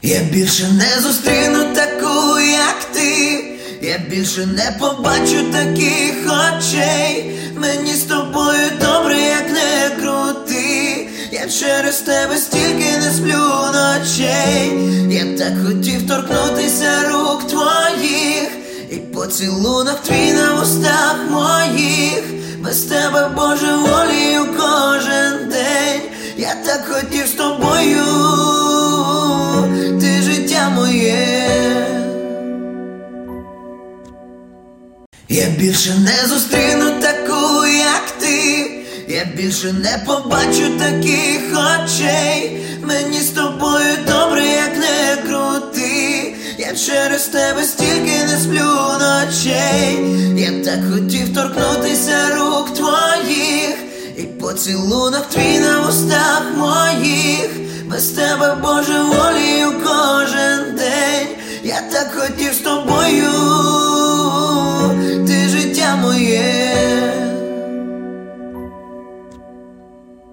Я більше не зустріну таку, як ти. Я більше не побачу таких очей. Мені з тобою добре, як не крути. Я через тебе стільки не сплю ночей. Я так хотів торкнутися рук твоїх, і поцілунок твій на устах моїх. Без тебе, Боже, волію кожен день. Я так хотів з тобою, ти життя моє. Я більше не зустріну таку, як ти. Я більше не побачу таких очей. Мені з тобою добре, як не крути. Я через тебе стільки не сплю ночей. Я так хотів торкнутися рук твоїх, і поцілунок твій на устах моїх. Без тебе, Боже, волію кожен день. Я так хотів з тобою.